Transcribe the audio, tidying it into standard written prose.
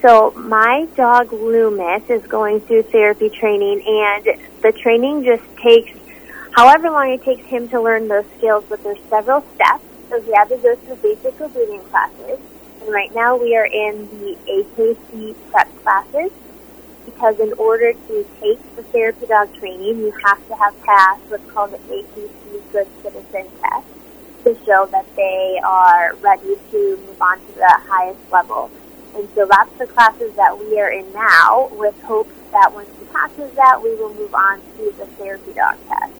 So my dog Loomis is going through therapy training, and the training just takes however long it takes him to learn those skills, but there's several steps. So he had to go through basic obedience classes, and right now we are in the AKC prep classes, because in order to take the therapy dog training, you have to have passed what's called the AKC Good Citizen Test to show that they are ready to move on to the highest level. And so that's the classes that we are in now, with hopes that once he passes that, we will move on to the therapy dog test.